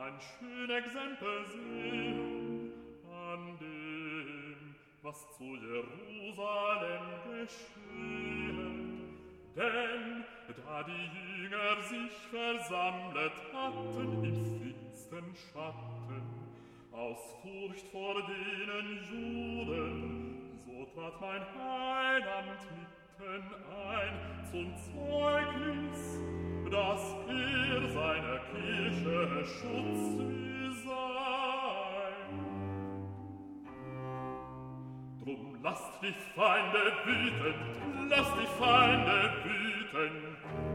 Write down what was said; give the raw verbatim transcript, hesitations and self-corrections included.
ein schön Exempel sehen an dem, was zu Jerusalem geschehen. Denn da die Jünger sich versammlet hatten im finstern Schatten, aus Furcht vor denen Juden, so trat mein Heiland mitten ein zum Zeugnis, dass er seiner Kirche Schutz sei. Drum lasst die Feinde wüten, lasst die Feinde wüten,